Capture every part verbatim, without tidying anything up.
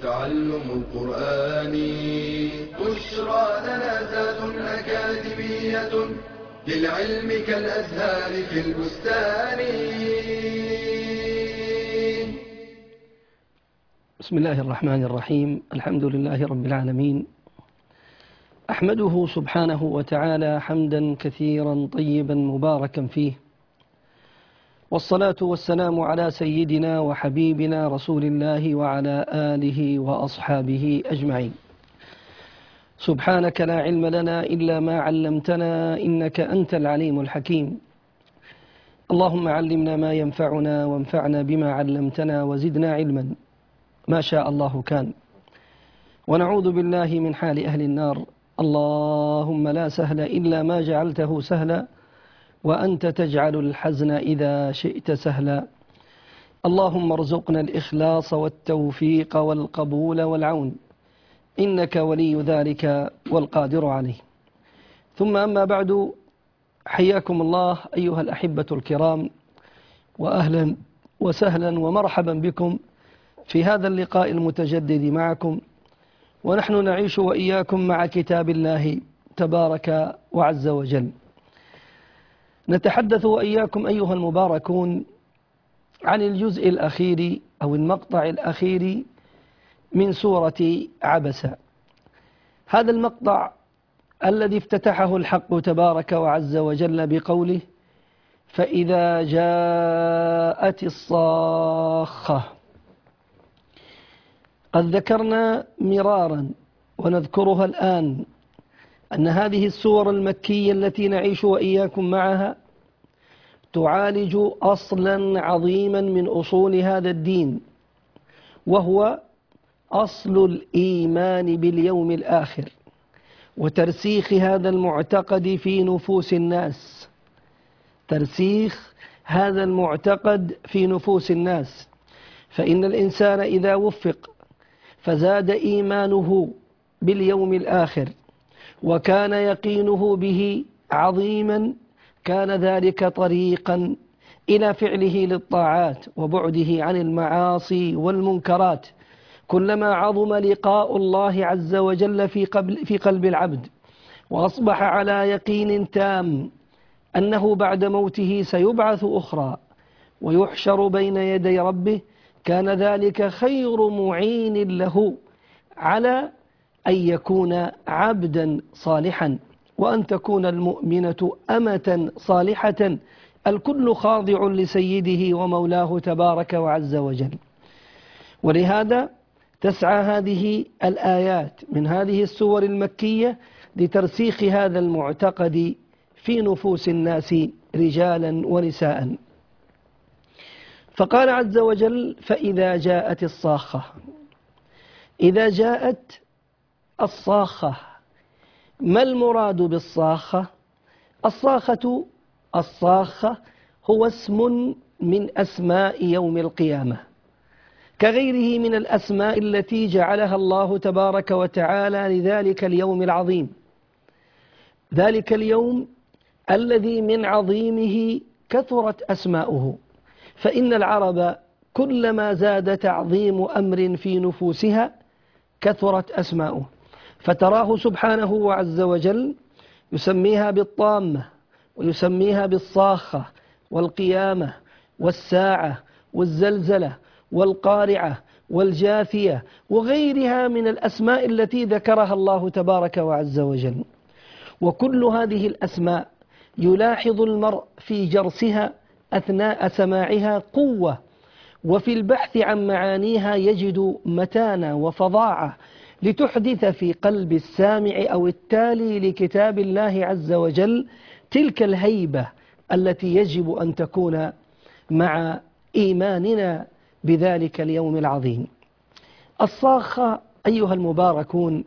تعلم القرآن بشرى لنا زاد أكاديمية للعلم كالأزهار في البستان. بسم الله الرحمن الرحيم. الحمد لله رب العالمين، أحمده سبحانه وتعالى حمدا كثيرا طيبا مباركا فيه، والصلاة والسلام على سيدنا وحبيبنا رسول الله وعلى آله وأصحابه أجمعين. سبحانك لا علم لنا إلا ما علمتنا إنك أنت العليم الحكيم. اللهم علمنا ما ينفعنا وانفعنا بما علمتنا وزدنا علما ما شاء الله كان. ونعوذ بالله من حال أهل النار. اللهم لا سهل إلا ما جعلته سهلا وأنت تجعل الحزن إذا شئت سهلا. اللهم ارزقنا الإخلاص والتوفيق والقبول والعون، إنك ولي ذلك والقادر عليه. ثم أما بعد، حياكم الله أيها الأحبة الكرام، وأهلا وسهلا ومرحبا بكم في هذا اللقاء المتجدد معكم، ونحن نعيش وإياكم مع كتاب الله تبارك وعز وجل. نتحدث وإياكم أيها المباركون عن الجزء الأخير أو المقطع الأخير من سورة عبسة. هذا المقطع الذي افتتحه الحق تبارك وعز وجل بقوله: فإذا جاءت الصاخة. قد ذكرنا مرارا ونذكرها الآن أن هذه السور المكية التي نعيش وإياكم معها تعالج أصلا عظيما من أصول هذا الدين، وهو أصل الإيمان باليوم الآخر وترسيخ هذا المعتقد في نفوس الناس. ترسيخ هذا المعتقد في نفوس الناس، فإن الإنسان إذا وفق فزاد إيمانه باليوم الآخر وكان يقينه به عظيما، كان ذلك طريقا إلى فعله للطاعات وبعده عن المعاصي والمنكرات. كلما عظم لقاء الله عز وجل في قلب, في قلب العبد وأصبح على يقين تام أنه بعد موته سيبعث أخرى ويحشر بين يدي ربه، كان ذلك خير معين له على أن يكون عبدا صالحا، وأن تكون المؤمنة أمة صالحة، الكل خاضع لسيده ومولاه تبارك وعز وجل. ولهذا تسعى هذه الآيات من هذه السور المكية لترسيخ هذا المعتقد في نفوس الناس رجالا ونساء. فقال عز وجل: فإذا جاءت الصاخة. إذا جاءت الصاخة، ما المراد بالصاخة؟ الصاخة الصاخة هو اسم من أسماء يوم القيامة، كغيره من الأسماء التي جعلها الله تبارك وتعالى لذلك اليوم العظيم، ذلك اليوم الذي من عظيمه كثرت أسماؤه. فإن العرب كلما زاد تعظيم أمر في نفوسها كثرت أسماؤه، فتراه سبحانه وعز وجل يسميها بالطامة، ويسميها بالصاخة، والقيامة، والساعة، والزلزلة، والقارعة، والجاثية، وغيرها من الأسماء التي ذكرها الله تبارك وعز وجل. وكل هذه الأسماء يلاحظ المرء في جرسها أثناء سماعها قوة، وفي البحث عن معانيها يجد متانة وفظاعة لتحدث في قلب السامع أو التالي لكتاب الله عز وجل تلك الهيبة التي يجب أن تكون مع إيماننا بذلك اليوم العظيم. الصاخة أيها المباركون،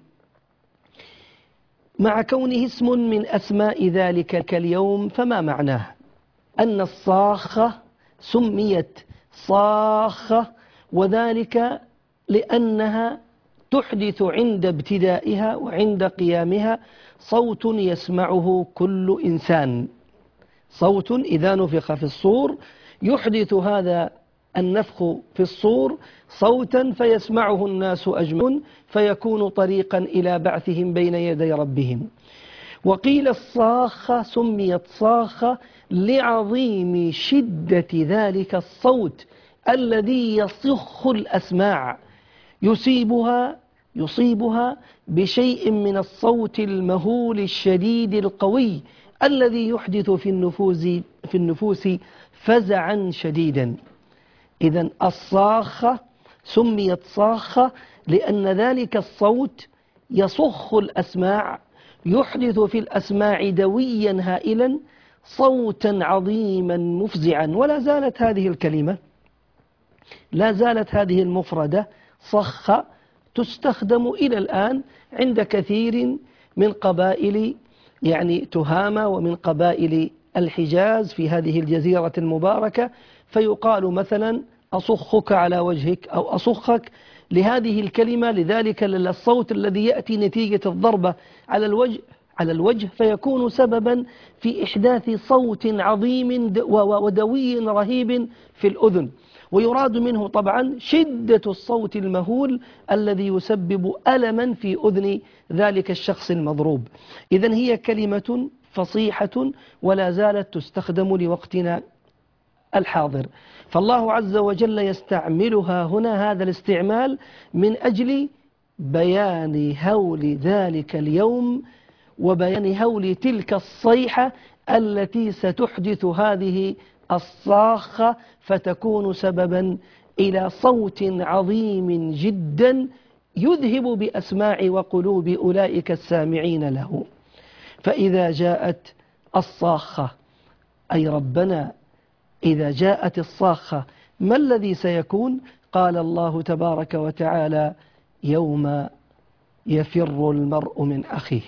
مع كونه اسم من أسماء ذلك اليوم، فما معناه؟ أن الصاخة سميت صاخة وذلك لأنها تحدث عند ابتدائها وعند قيامها صوت يسمعه كل إنسان، صوت إذا نفخ في الصور يحدث هذا النفخ في الصور صوتا فيسمعه الناس أجمعون فيكون طريقا إلى بعثهم بين يدي ربهم. وقيل الصاخة سميت صاخة لعظيم شدة ذلك الصوت الذي يصخ الأسماع، يصيبها يصيبها بشيء من الصوت المهول الشديد القوي الذي يحدث في النفوس في النفوس فزعا شديدا. إذن الصاخة سميت صاخة لأن ذلك الصوت يصخ الأسماع، يحدث في الأسماع دويا هائلا صوتا عظيما مفزعا. ولا زالت هذه الكلمة لا زالت هذه المفردة صخ تستخدم إلى الآن عند كثير من قبائل يعني تهامة ومن قبائل الحجاز في هذه الجزيرة المباركة، فيقال مثلا أصخك على وجهك أو أصخك لهذه الكلمة، لذلك الصوت الذي يأتي نتيجة الضربة على الوجه على الوجه فيكون سببا في إحداث صوت عظيم ودوي رهيب في الأذن. ويراد منه طبعا شدة الصوت المهول الذي يسبب ألما في أذن ذلك الشخص المضروب. إذن هي كلمة فصيحة ولا زالت تستخدم لوقتنا الحاضر، فالله عز وجل يستعملها هنا هذا الاستعمال من أجل بيان هول ذلك اليوم وبيان هول تلك الصيحة التي ستحدث هذه الصاخة فتكون سببا إلى صوت عظيم جدا يذهب بأسماع وقلوب أولئك السامعين له. فإذا جاءت الصاخة أي ربنا إذا جاءت الصاخة ما الذي سيكون؟ قال الله تبارك وتعالى يوم يفر المرء من أخيه.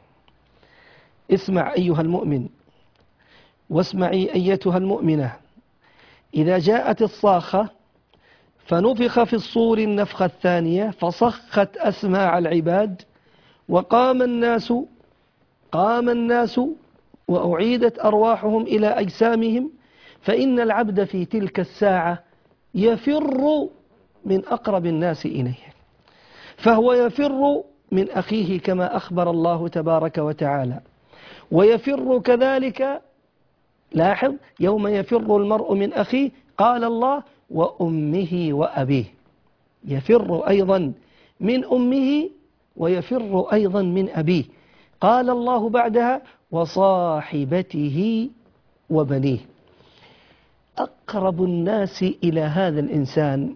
اسمع أيها المؤمن واسمعي أيتها المؤمنة، إذا جاءت الصاخة فنفخ في الصور النفخة الثانية فصخت أسماع العباد وقام الناس قام الناس وأعيدت أرواحهم إلى أجسامهم، فإن العبد في تلك الساعة يفر من أقرب الناس إليه، فهو يفر من أخيه كما أخبر الله تبارك وتعالى، ويفر كذلك لاحظ يوم يفر المرء من أخيه قال الله وأمه وأبيه، يفر أيضا من أمه ويفر أيضا من أبيه. قال الله بعدها وصاحبته وبنيه. أقرب الناس إلى هذا الإنسان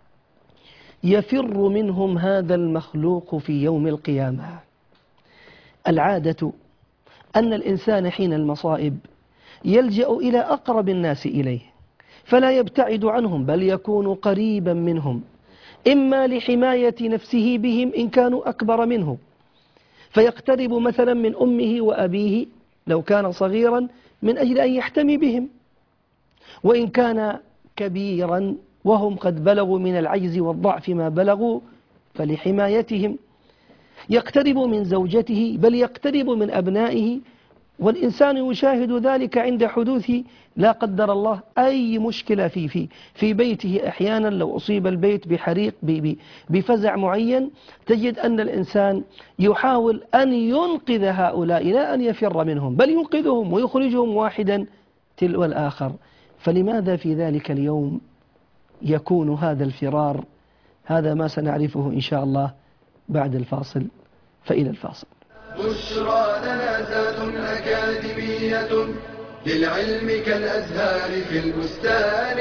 يفر منهم هذا المخلوق في يوم القيامة. العادة أن الإنسان حين المصائب يلجأ إلى أقرب الناس إليه فلا يبتعد عنهم بل يكون قريبا منهم، إما لحماية نفسه بهم إن كانوا أكبر منه فيقترب مثلا من أمه وأبيه لو كان صغيرا من أجل أن يحتمي بهم، وإن كان كبيرا وهم قد بلغوا من العجز والضعف ما بلغوا فلحمايتهم، يقترب من زوجته بل يقترب من أبنائه. والإنسان يشاهد ذلك عند حدوث لا قدر الله أي مشكلة في في في بيته. أحيانا لو أصيب البيت بحريق بفزع معين تجد أن الإنسان يحاول أن ينقذ هؤلاء لا أن يفر منهم بل ينقذهم ويخرجهم واحدا تلو الآخر. فلماذا في ذلك اليوم يكون هذا الفرار؟ هذا ما سنعرفه إن شاء الله بعد الفاصل، فإلى الفاصل. بشرى لنا زاد أكاديمية للعلم كالأزهار في البستان.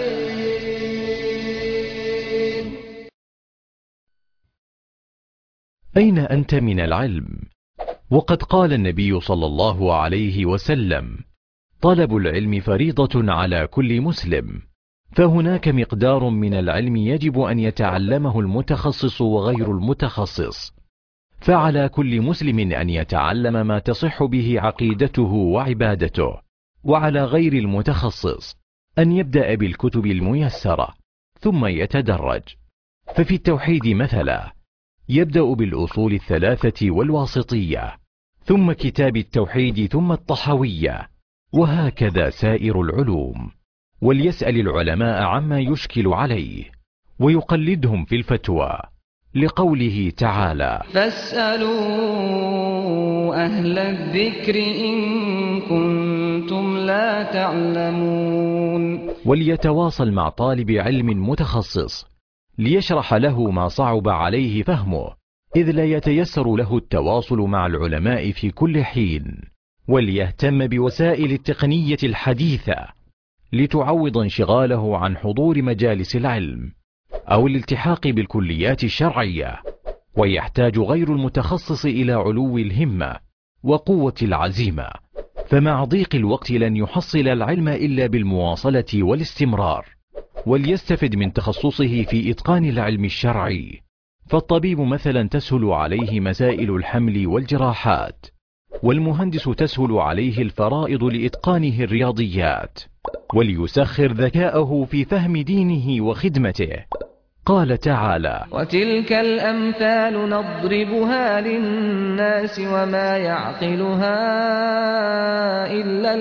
أين أنت من العلم؟ وقد قال النبي صلى الله عليه وسلم طلب العلم فريضة على كل مسلم، فهناك مقدار من العلم يجب أن يتعلمه المتخصص وغير المتخصص، فعلى كل مسلم أن يتعلم ما تصح به عقيدته وعبادته، وعلى غير المتخصص أن يبدأ بالكتب الميسرة ثم يتدرج. ففي التوحيد مثلا يبدأ بالأصول الثلاثة والواسطية ثم كتاب التوحيد ثم الطحوية، وهكذا سائر العلوم. وليسأل العلماء عما يشكل عليه ويقلدهم في الفتوى، لقوله تعالى: فاسألوا أهل الذكر إن كنتم لا تعلمون. وليتواصل مع طالب علم متخصص ليشرح له ما صعب عليه فهمه، إذ لا يتيسر له التواصل مع العلماء في كل حين. وليهتم بوسائل التقنية الحديثة لتعوض انشغاله عن حضور مجالس العلم أو الالتحاق بالكليات الشرعية. ويحتاج غير المتخصص إلى علو الهمة وقوة العزيمة، فمع ضيق الوقت لن يحصل العلم إلا بالمواصلة والاستمرار. وليستفد من تخصصه في إتقان العلم الشرعي، فالطبيب مثلا تسهل عليه مسائل الحمل والجراحات، والمهندس تسهل عليه الفرائض لإتقانه الرياضيات. وليسخر ذكاءه في فهم دينه وخدمته. قال تعالى: وتلك الأمثال نضربها للناس وما يعقلها إلا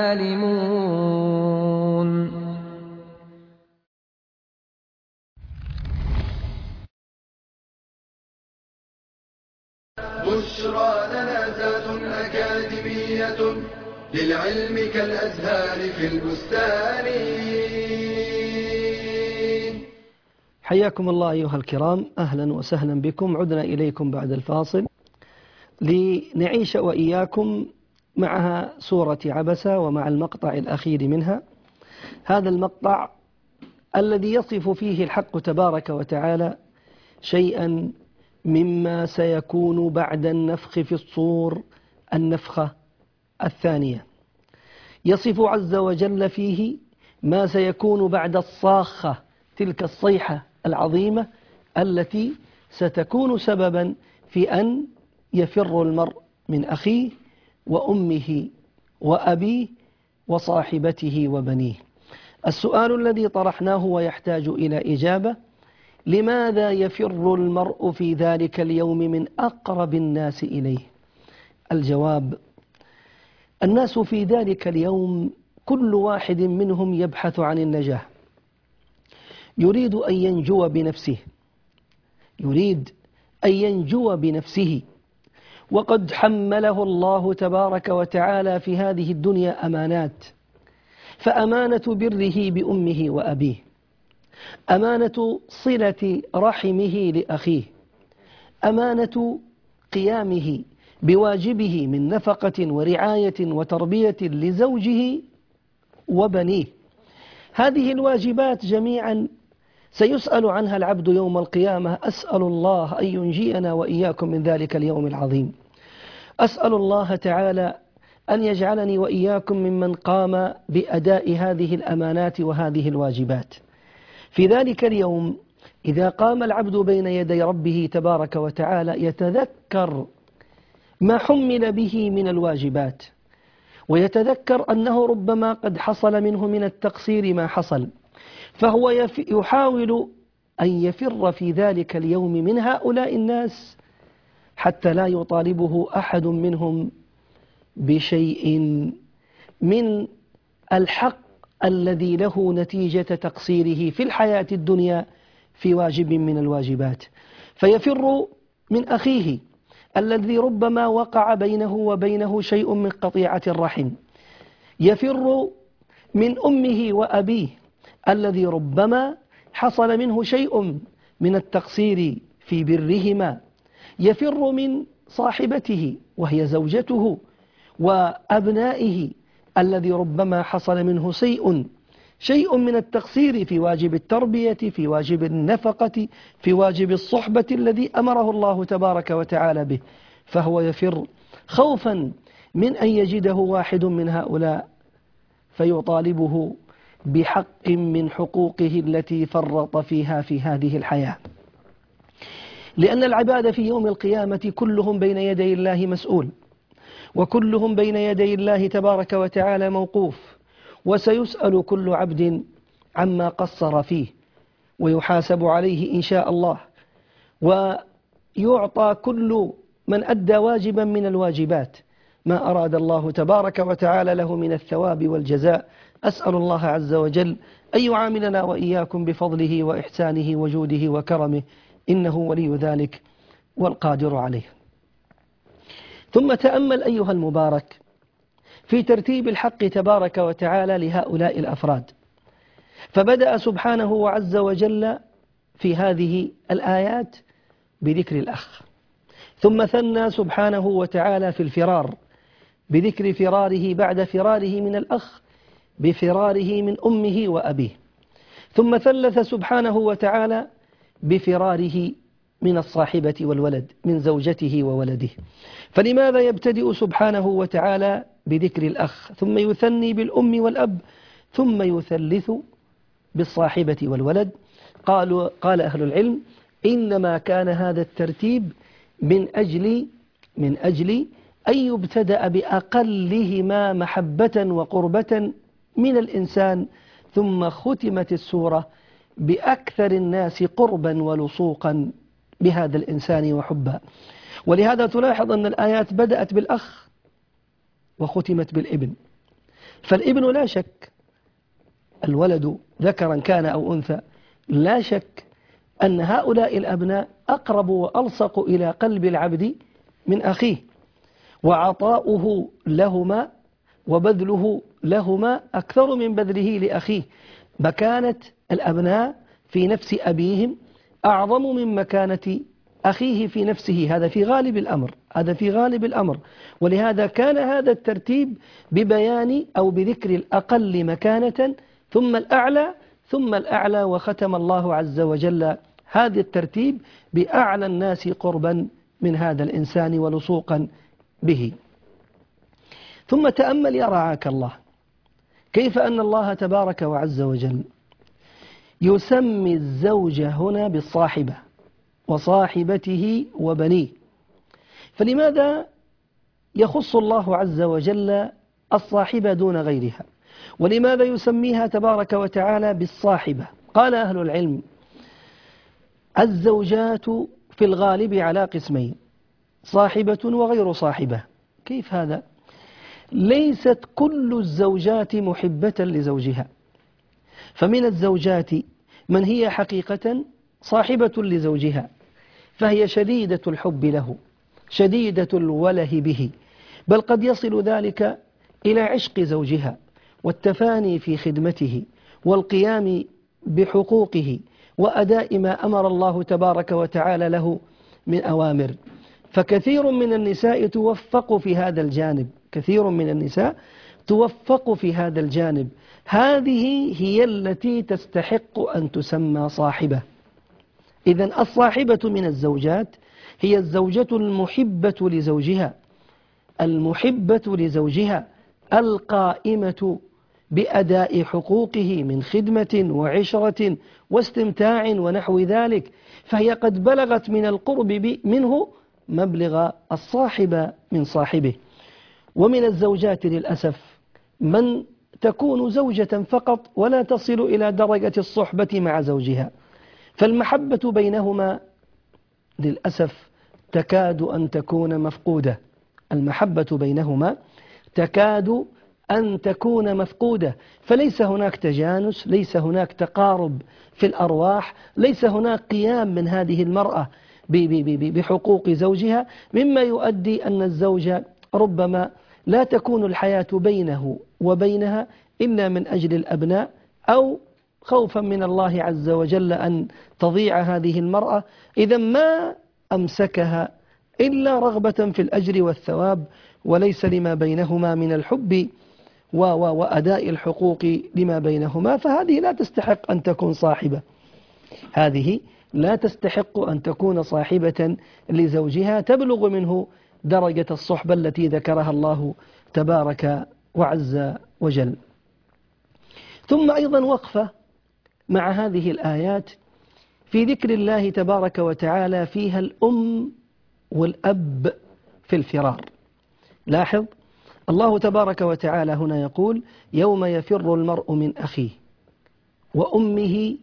العالمون. بشرى لنا زاد أكاديمية للعلم كالأزهار في البستان. حياكم الله أيها الكرام، أهلا وسهلا بكم. عدنا إليكم بعد الفاصل لنعيش وإياكم معها سورة عبسة ومع المقطع الأخير منها. هذا المقطع الذي يصف فيه الحق تبارك وتعالى شيئا مما سيكون بعد النفخ في الصور، النفخة الثانية. يصف عز وجل فيه ما سيكون بعد الصاخة، تلك الصيحة العظيمة التي ستكون سببا في أن يفر المرء من أخيه وأمه وأبيه وصاحبته وبنيه. السؤال الذي طرحناه ويحتاج إلى إجابة: لماذا يفر المرء في ذلك اليوم من أقرب الناس إليه؟ الجواب: الناس في ذلك اليوم كل واحد منهم يبحث عن النجاة، يريد أن ينجو بنفسه، يريد أن ينجو بنفسه، وقد حمله الله تبارك وتعالى في هذه الدنيا أمانات، فأمانة بره بأمه وأبيه، أمانة صلة رحمه لأخيه، أمانة قيامه بواجبه من نفقة ورعاية وتربية لزوجه وبنيه. هذه الواجبات جميعا سيسأل عنها العبد يوم القيامة. أسأل الله أن ينجينا وإياكم من ذلك اليوم العظيم. أسأل الله تعالى أن يجعلني وإياكم ممن قام بأداء هذه الأمانات وهذه الواجبات. في ذلك اليوم إذا قام العبد بين يدي ربه تبارك وتعالى يتذكر ما حمل به من الواجبات، ويتذكر أنه ربما قد حصل منه من التقصير ما حصل، فهو يحاول أن يفر في ذلك اليوم من هؤلاء الناس حتى لا يطالبه أحد منهم بشيء من الحق الذي له نتيجة تقصيره في الحياة الدنيا في واجب من الواجبات. فيفر من أخيه الذي ربما وقع بينه وبينه شيء من قطيعة الرحم، يفر من أمه وأبيه الذي ربما حصل منه شيء من التقصير في برهما، يفر من صاحبته وهي زوجته وأبنائه الذي ربما حصل منه شيء شيء من التقصير في واجب التربية، في واجب النفقة، في واجب الصحبة الذي أمره الله تبارك وتعالى به، فهو يفر خوفا من أن يجده واحد من هؤلاء فيطالبه بحق من حقوقه التي فرط فيها في هذه الحياة. لأن العباد في يوم القيامة كلهم بين يدي الله مسؤول، وكلهم بين يدي الله تبارك وتعالى موقوف، وسيسأل كل عبد عما قصر فيه ويحاسب عليه إن شاء الله، ويعطى كل من أدى واجبا من الواجبات ما أراد الله تبارك وتعالى له من الثواب والجزاء. أسأل الله عز وجل أن يعاملنا وإياكم بفضله وإحسانه وجوده وكرمه، إنه ولي ذلك والقادر عليه. ثم تأمل أيها المبارك في ترتيب الحق تبارك وتعالى لهؤلاء الأفراد، فبدأ سبحانه وعز وجل في هذه الآيات بذكر الأخ، ثم ثنى سبحانه وتعالى في الفرار بذكر فراره بعد فراره من الأخ بفراره من أمه وأبيه، ثم ثلث سبحانه وتعالى بفراره من الصاحبة والولد، من زوجته وولده. فلماذا يبتدئ سبحانه وتعالى بذكر الأخ ثم يثني بالأم والأب ثم يثلث بالصاحبة والولد؟ قالوا قال أهل العلم إنما كان هذا الترتيب من أجل من أجل أن يبتدأ بأقلهما محبة وقربة من الإنسان، ثم ختمت السورة بأكثر الناس قربا ولصوقا بهذا الإنسان وحبا. ولهذا تلاحظ أن الآيات بدأت بالأخ وختمت بالابن. فالابن لا شك، الولد ذكرا كان أو أنثى، لا شك أن هؤلاء الأبناء أقرب وألصق إلى قلب العبد من أخيه، وعطاؤه لهما وبذله لهما أكثر من بذله لأخيه. مكانة الأبناء في نفس أبيهم أعظم من مكانة أخيه في نفسه، هذا في غالب الأمر هذا في غالب الأمر ولهذا كان هذا الترتيب ببيان أو بذكر الأقل مكانة ثم الأعلى ثم الأعلى، وختم الله عز وجل هذا الترتيب بأعلى الناس قربا من هذا الإنسان ولصوقا به. ثم تأمل يا رعاك الله كيف أن الله تبارك وعز وجل يسمي الزوج هنا بالصاحبة وصاحبته وبنيه. فلماذا يخص الله عز وجل الصاحبة دون غيرها؟ ولماذا يسميها تبارك وتعالى بالصاحبة؟ قال أهل العلم الزوجات في الغالب على قسمين، صاحبة وغير صاحبة. كيف هذا؟ ليست كل الزوجات محبة لزوجها، فمن الزوجات من هي حقيقة صاحبة لزوجها، فهي شديدة الحب له، شديدة الوله به، بل قد يصل ذلك إلى عشق زوجها والتفاني في خدمته والقيام بحقوقه وأداء ما أمر الله تبارك وتعالى له من أوامر. فكثير من النساء توفق في هذا الجانب، كثير من النساء توفق في هذا الجانب. هذه هي التي تستحق أن تسمى صاحبة. إذن الصاحبة من الزوجات هي الزوجة المحبة لزوجها، المحبة لزوجها القائمة بأداء حقوقه من خدمة وعشرة واستمتاع ونحو ذلك، فهي قد بلغت من القرب منه مبلغ الصاحب من صاحبه. ومن الزوجات للأسف من تكون زوجة فقط ولا تصل إلى درجة الصحبة مع زوجها، فالمحبة بينهما للأسف تكاد أن تكون مفقودة، المحبة بينهما تكاد أن تكون مفقودة، فليس هناك تجانس، ليس هناك تقارب في الأرواح، ليس هناك قيام من هذه المرأة بحقوق زوجها، مما يؤدي أن الزوج ربما لا تكون الحياة بينه وبينها إلا من أجل الأبناء، أو خوفا من الله عز وجل أن تضيع هذه المرأة، إذا ما أمسكها إلا رغبة في الأجر والثواب، وليس لما بينهما من الحب وأداء الحقوق لما بينهما. فهذه لا تستحق أن تكون صاحبة، هذه لا تستحق أن تكون صاحبة لزوجها تبلغ منه درجة الصحبة التي ذكرها الله تبارك وعز وجل. ثم أيضا وقفة مع هذه الآيات في ذكر الله تبارك وتعالى فيها الأم والأب في الفرار. لاحظ الله تبارك وتعالى هنا يقول يوم يفر المرء من أخيه وأمه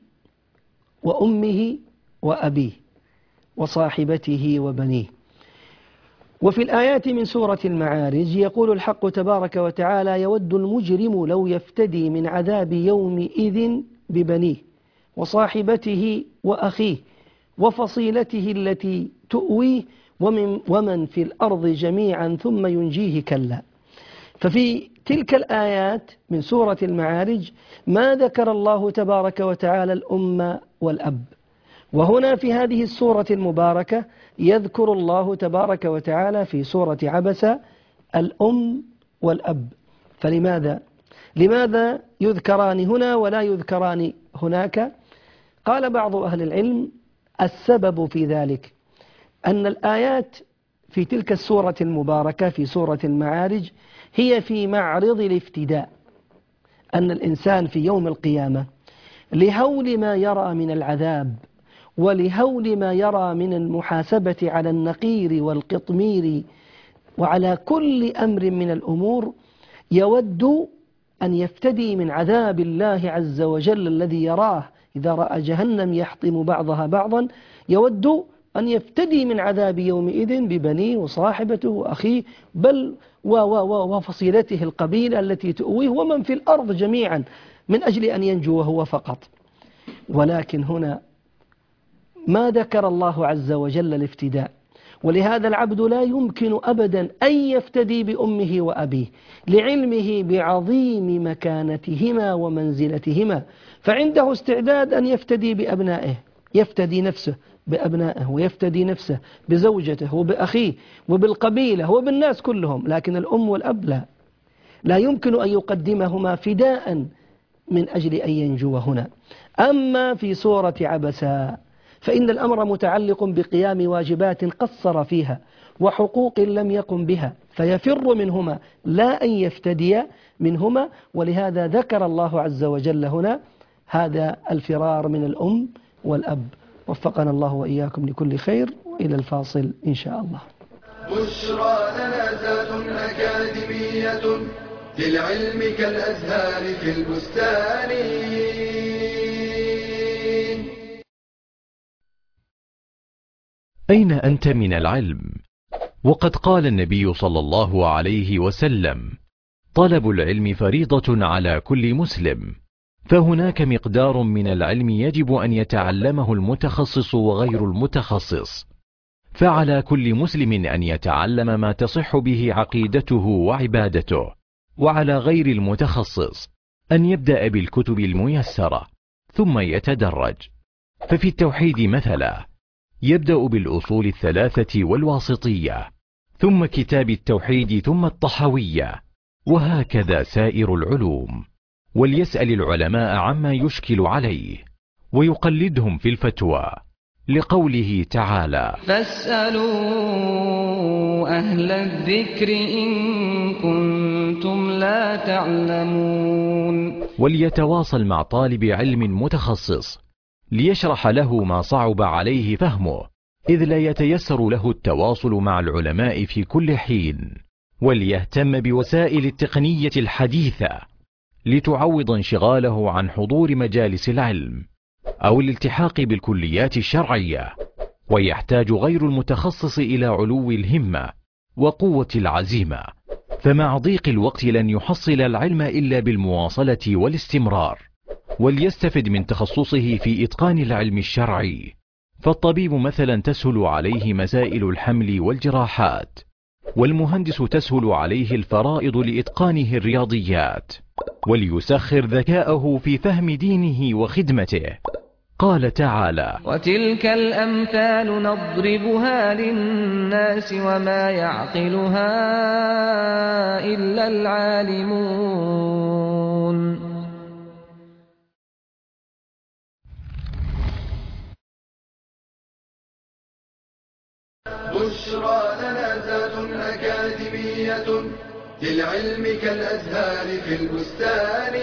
وأمه وأبيه وصاحبته وبنيه. وفي الآيات من سورة المعارج يقول الحق تبارك وتعالى: يود المجرم لو يفتدي من عذاب يومئذ ببنيه وصاحبته وأخيه وفصيلته التي تؤويه ومن, ومن في الأرض جميعا ثم ينجيه كلا. ففي تلك الآيات من سورة المعارج ما ذكر الله تبارك وتعالى الأم والأب، وهنا في هذه السورة المباركة يذكر الله تبارك وتعالى في سورة عبسة الأم والأب. فلماذا؟ لماذا يذكران هنا ولا يذكران هناك؟ قال بعض أهل العلم: السبب في ذلك أن الآيات في تلك السورة المباركة في سورة المعارج هي في معرض الافتداء، أن الإنسان في يوم القيامة لهول ما يرى من العذاب ولهول ما يرى من المحاسبة على النقير والقطمير وعلى كل أمر من الأمور يود أن يفتدي من عذاب الله عز وجل الذي يراه إذا رأى جهنم يحطم بعضها بعضا، يود أن يفتدي من عذاب يومئذ ببنيه وصاحبته وأخيه بل وفصيلته القبيلة التي تؤويه ومن في الأرض جميعا من أجل أن ينجو هو فقط. ولكن هنا ما ذكر الله عز وجل الافتداء، ولهذا العبد لا يمكن أبدا أن يفتدي بأمه وأبيه لعلمه بعظيم مكانتهما ومنزلتهما، فعنده استعداد أن يفتدي بأبنائه، يفتدي نفسه بأبنائه ويفتدي نفسه بزوجته وبأخيه وبالقبيلة وبالناس كلهم، لكن الأم والأب لا لا يمكن أن يقدمهما فداء من أجل أن ينجو هنا. أما في سورة عبسة فإن الأمر متعلق بقيام واجبات قصر فيها وحقوق لم يقم بها فيفر منهما لا أن يفتدي منهما، ولهذا ذكر الله عز وجل هنا هذا الفرار من الأم والأب. وفقنا الله وإياكم لكل خير، وإلى الفاصل إن شاء الله. بشرى لنا زاد أكاديمية للعلم كالأزهار في البستان. أين أنت من العلم؟ وقد قال النبي صلى الله عليه وسلم: طلب العلم فريضة على كل مسلم، فهناك مقدار من العلم يجب أن يتعلمه المتخصص وغير المتخصص، فعلى كل مسلم أن يتعلم ما تصح به عقيدته وعبادته، وعلى غير المتخصص أن يبدأ بالكتب الميسرة ثم يتدرج. ففي التوحيد مثلا يبدأ بالأصول الثلاثة والواسطية ثم كتاب التوحيد ثم الطحوية، وهكذا سائر العلوم. وليسأل العلماء عما يشكل عليه ويقلدهم في الفتوى، لقوله تعالى: فاسألوا أهل الذكر إن كنتم لا تعلمون. وليتواصل مع طالب علم متخصص ليشرح له ما صعب عليه فهمه، إذ لا يتيسر له التواصل مع العلماء في كل حين. وليهتم بوسائل التقنية الحديثة لتعوض انشغاله عن حضور مجالس العلم أو الالتحاق بالكليات الشرعية. ويحتاج غير المتخصص إلى علو الهمة وقوة العزيمة، فمع ضيق الوقت لن يحصل العلم إلا بالمواصلة والاستمرار. وليستفد من تخصصه في إتقان العلم الشرعي، فالطبيب مثلا تسهل عليه مسائل الحمل والجراحات، والمهندس تسهل عليه الفرائض لإتقانه الرياضيات. وليسخر ذكاءه في فهم دينه وخدمته. قال تعالى: وتلك الأمثال نضربها للناس وما يعقلها إلا العالمون. بشرى لنا زاد أكاديمية للعلم كالأزهار في البستان.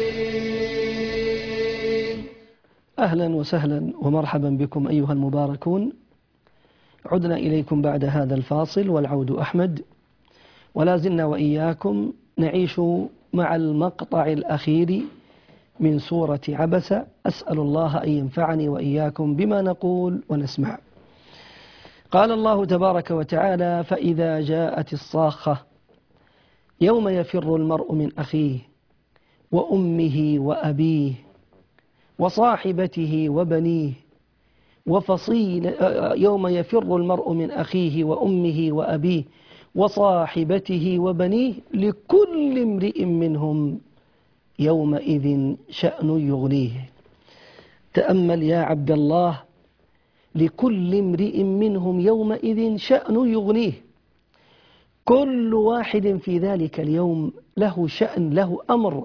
أهلا وسهلا ومرحبا بكم أيها المباركون. عدنا إليكم بعد هذا الفاصل والعود أحمد، ولا زلنا وإياكم نعيش مع المقطع الأخير من سورة عبسة. أسأل الله أن ينفعني وإياكم بما نقول ونسمع. قال الله تبارك وتعالى: فإذا جاءت الصاخة يوم يفر المرء من أخيه وأمه وأبيه وصاحبته وبنيه وفصيل يوم يفر المرء من أخيه وأمه وأبيه وصاحبته وبنيه لكل امرئ منهم يومئذ شأن يغنيه. تأمل يا عبد الله، لكل امرئ منهم يومئذ شأن يغنيه. كل واحد في ذلك اليوم له شأن، له أمر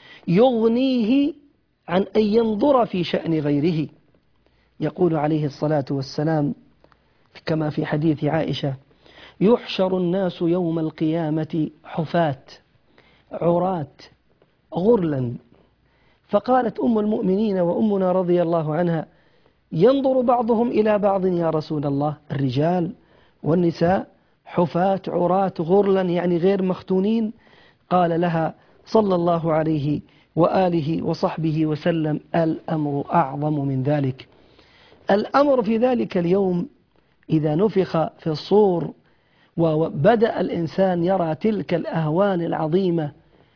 يغنيه عن أن ينظر في شأن غيره. يقول عليه الصلاة والسلام كما في حديث عائشة: يحشر الناس يوم القيامة حفاة عراة غرلا. فقالت أم المؤمنين وأمنا رضي الله عنها: ينظر بعضهم إلى بعض يا رسول الله، الرجال والنساء حفاة عراة غرلا يعني غير مختونين؟ قال لها صلى الله عليه وآله وصحبه وسلم: الأمر أعظم من ذلك. الأمر في ذلك اليوم إذا نفخ في الصور وبدأ الإنسان يرى تلك الأهوال العظيمة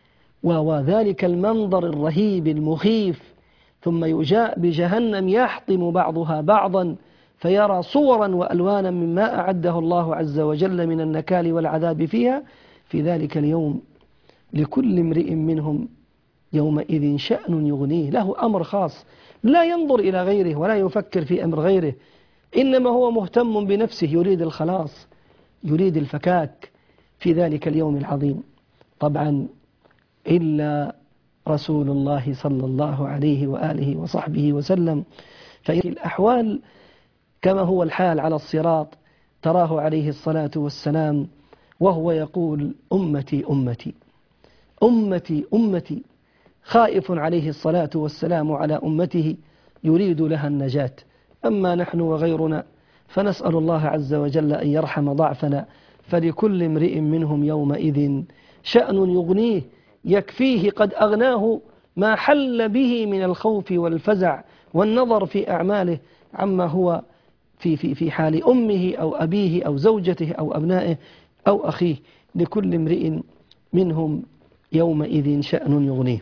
وذلك المنظر الرهيب المخيف، ثم يجاء بجهنم يحطم بعضها بعضا فيرى صورا وألوانا مما أعده الله عز وجل من النكال والعذاب فيها. في ذلك اليوم لكل امرئ منهم يومئذ شأن يغنيه، له أمر خاص، لا ينظر إلى غيره ولا يفكر في أمر غيره، إنما هو مهتم بنفسه، يريد الخلاص، يريد الفكاك في ذلك اليوم العظيم. طبعا إلا رسول الله صلى الله عليه وآله وصحبه وسلم، فإن الأحوال كما هو الحال على الصراط تراه عليه الصلاة والسلام وهو يقول: أمتي أمتي أمتي أمتي، خائف عليه الصلاة والسلام على أمته يريد لها النجاة. أما نحن وغيرنا فنسأل الله عز وجل أن يرحم ضعفنا، فلكل امرئ منهم يومئذ شأن يغنيه يكفيه، قد أغناه ما حل به من الخوف والفزع والنظر في أعماله عما هو في, في, في حال أمه أو أبيه أو زوجته أو أبنائه أو أخيه. لكل امرئ منهم يومئذ شأن يغنيه.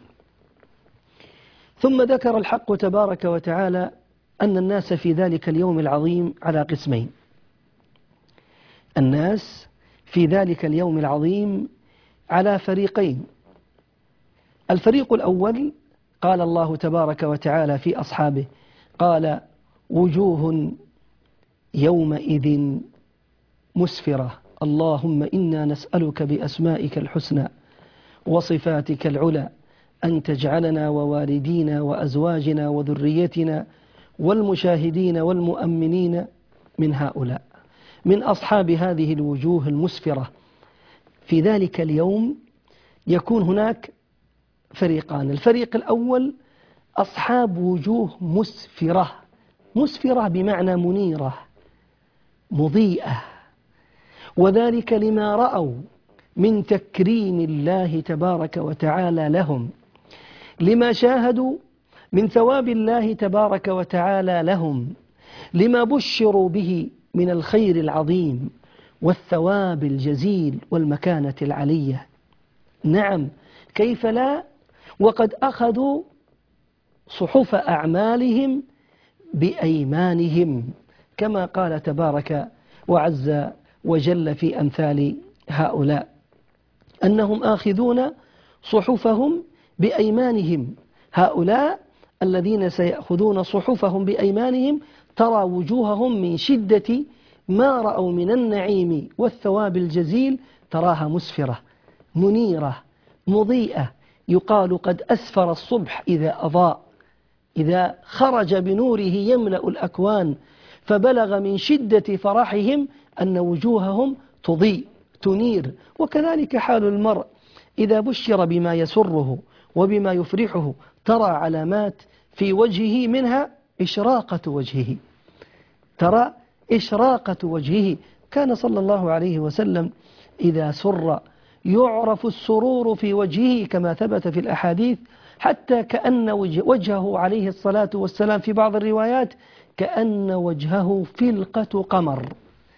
ثم ذكر الحق تبارك وتعالى أن الناس في ذلك اليوم العظيم على قسمين. الناس في ذلك اليوم العظيم على فريقين. الفريق الأول قال الله تبارك وتعالى في أصحابه، قال: وجوه يومئذ مسفرة، اللهم إنا نسألك بأسمائك الحسنى وصفاتك العلى أن تجعلنا ووالدينا وأزواجنا وذريتنا والمشاهدين والمؤمنين من هؤلاء، من أصحاب هذه الوجوه المسفرة. في ذلك اليوم يكون هناك فريقان. الفريق الأول أصحاب وجوه مسفرة، مسفرة بمعنى منيرة مضيئة، وذلك لما رأوا من تكريم الله تبارك وتعالى لهم، لما شاهدوا من ثواب الله تبارك وتعالى لهم، لما بشروا به من الخير العظيم والثواب الجزيل والمكانة العلية. نعم، كيف لا، وقد أخذوا صحف أعمالهم بأيمانهم، كما قال تبارك وعز وجل في أمثال هؤلاء أنهم آخذون صحفهم بأيمانهم. هؤلاء الذين سيأخذون صحفهم بأيمانهم ترى وجوههم من شدة ما رأوا من النعيم والثواب الجزيل تراها مسفرة منيرة مضيئة، يقال قد أسفر الصبح إذا أضاء، إذا خرج بنوره يملأ الأكوان، فبلغ من شدة فرحهم أن وجوههم تضيء تنير. وكذلك حال المرء إذا بشر بما يسره وبما يفرحه ترى علامات في وجهه، منها إشراقة وجهه، ترى إشراقة وجهه. كان صلى الله عليه وسلم إذا سر يعرف السرور في وجهه كما ثبت في الأحاديث، حتى كأن وجهه عليه الصلاة والسلام في بعض الروايات كأن وجهه فلقة قمر،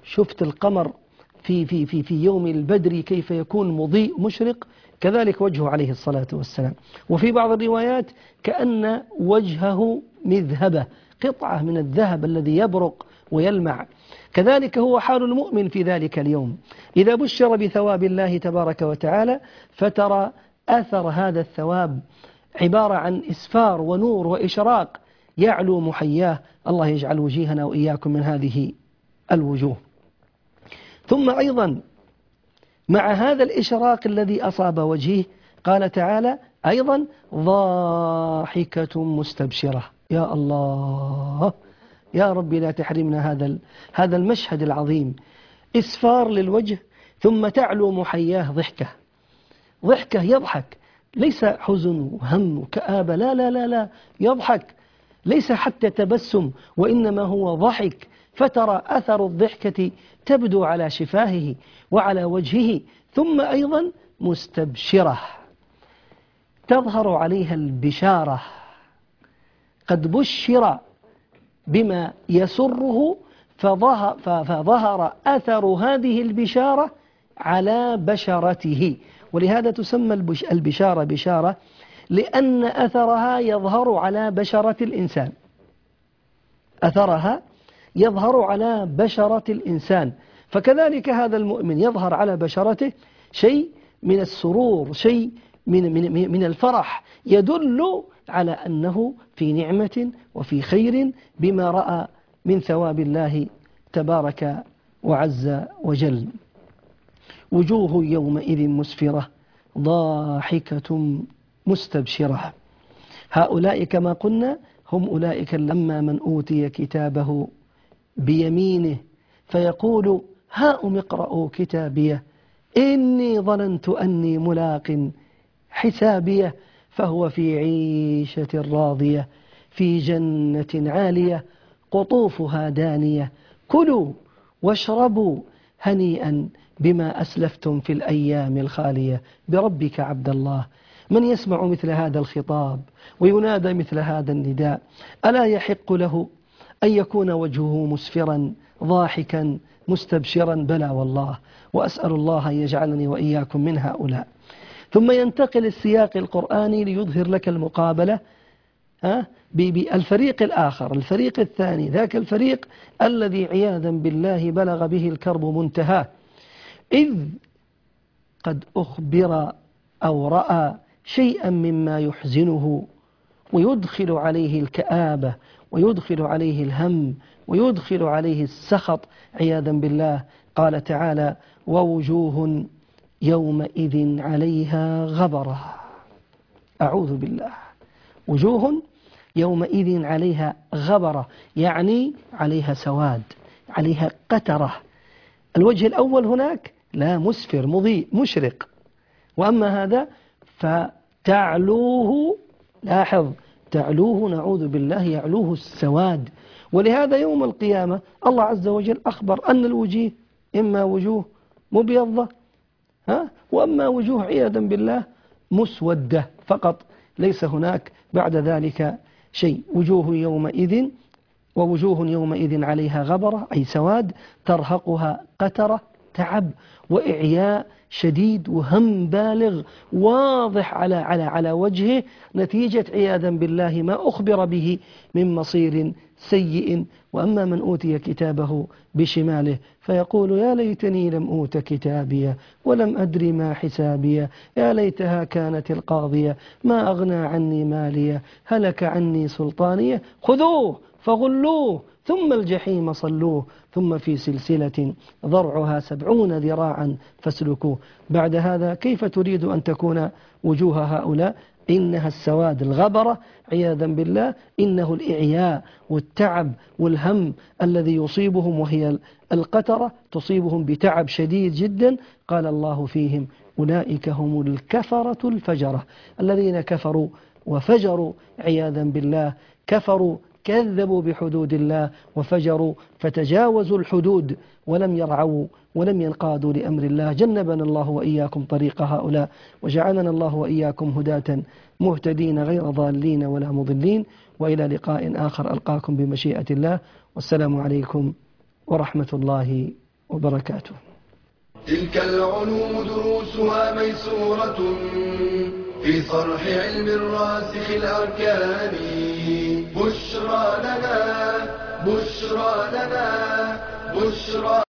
شفت القمر في, في, في, في يوم البدر كيف يكون مضيء مشرق، كذلك وجهه عليه الصلاة والسلام. وفي بعض الروايات كأن وجهه مذهبة، قطعة من الذهب الذي يبرق ويلمع. كذلك هو حال المؤمن في ذلك اليوم، إذا بشر بثواب الله تبارك وتعالى فترى أثر هذا الثواب عبارة عن إسفار ونور وإشراق يعلو محياه. الله يجعل وجيهنا وإياكم من هذه الوجوه. ثم أيضا مع هذا الإشراق الذي أصاب وجهه قال تعالى أيضا ضاحكة مستبشرة. يا الله يا رب لا تحرمنا هذا هذا المشهد العظيم، إسفار للوجه ثم تعلو محياه ضحكة، ضحكة يضحك، ليس حزن وهم وكآبة، لا لا لا لا، يضحك، ليس حتى تبسم وإنما هو ضحك، فترى أثر الضحكة تبدو على شفاهه وعلى وجهه. ثم أيضا مستبشرة، تظهر عليها البشارة، قد بشر بما يسره فظهر, فظهر أثر هذه البشارة على بشرته. ولهذا تسمى البشارة بشارة، لأن أثرها يظهر على بشرة الإنسان، أثرها يظهر على بشرة الإنسان. فكذلك هذا المؤمن يظهر على بشرته شيء من السرور، شيء من, من, من الفرح، يدل على أنه في نعمة وفي خير بما رأى من ثواب الله تبارك وعز وجل. وجوه يومئذ مسفرة ضاحكة مستبشرة. هؤلاء كما قلنا هم أولئك لما من أوتي كتابه بيمينه فيقول هاؤم اقرءوا كتابيه إني ظننت أني ملاق حسابيه فهو في عيشة راضية في جنة عالية قطوفها دانية كلوا واشربوا هنيئا بما أسلفتم في الأيام الخالية. بربك عبد الله، من يسمع مثل هذا الخطاب وينادى مثل هذا النداء ألا يحق له أن يكون وجهه مسفرا ضاحكا مستبشرا؟ بلى والله، وأسأل الله أن يجعلني وإياكم من هؤلاء. ثم ينتقل السياق القرآني ليظهر لك المقابلة بالفريق الآخر، الفريق الثاني، ذاك الفريق الذي عياذا بالله بلغ به الكرب منتهاه، إذ قد أخبر أو رأى شيئا مما يحزنه ويدخل عليه الكآبة ويدخل عليه الهم ويدخل عليه السخط عياذا بالله. قال تعالى ووجوه يومئذ عليها غبرة. أعوذ بالله. وجوه يومئذ عليها غبرة يعني عليها سواد، عليها قترة. الوجه الأول هناك لا مسفر مضيء مشرق، وأما هذا فتعلوه، لاحظ تعلوه، نعوذ بالله، يعلوه السواد. ولهذا يوم القيامة الله عز وجل أخبر أن الوجيه إما وجوه مبيضة ها وأما وجوه عياذا بالله مسودة فقط، ليس هناك بعد ذلك شيء. وجوه يومئذ ووجوه يومئذ عليها غبرة أي سواد، ترهقها قترة، تعب وإعياء شديد وهم بالغ واضح على على على وجهه، نتيجة عياذا بالله ما أخبر به من مصير سيء. وأما من أوتي كتابه بشماله فيقول يا ليتني لم أوت كتابيه ولم أدري ما حسابيه يا ليتها كانت القاضية ما أغنى عني ماليه هلك عني سلطانيه خذوه فغلوه ثم الجحيم صلوه ثم في سلسلة ضرعها سبعون ذراعا فاسلكوه. بعد هذا كيف تريد أن تكون وجوه هؤلاء؟ إنها السواد الغبرة عياذا بالله، إنه الإعياء والتعب والهم الذي يصيبهم، وهي القترة تصيبهم بتعب شديد جدا. قال الله فيهم أولئك هم الكفرة الفجرة، الذين كفروا وفجروا عياذا بالله، كفروا كذبوا بحدود الله وفجروا فتجاوزوا الحدود ولم يرعوا ولم ينقادوا لأمر الله. جنبنا الله وإياكم طريق هؤلاء، وجعلنا الله وإياكم هداة مهتدين غير ضالين ولا مضلين. وإلى لقاء آخر ألقاكم بمشيئة الله، والسلام عليكم ورحمة الله وبركاته. تلك العلوم دروسها ميسورة في صرح علم الراسخ الأركان. بشرى لنا بشرى لنا بشرى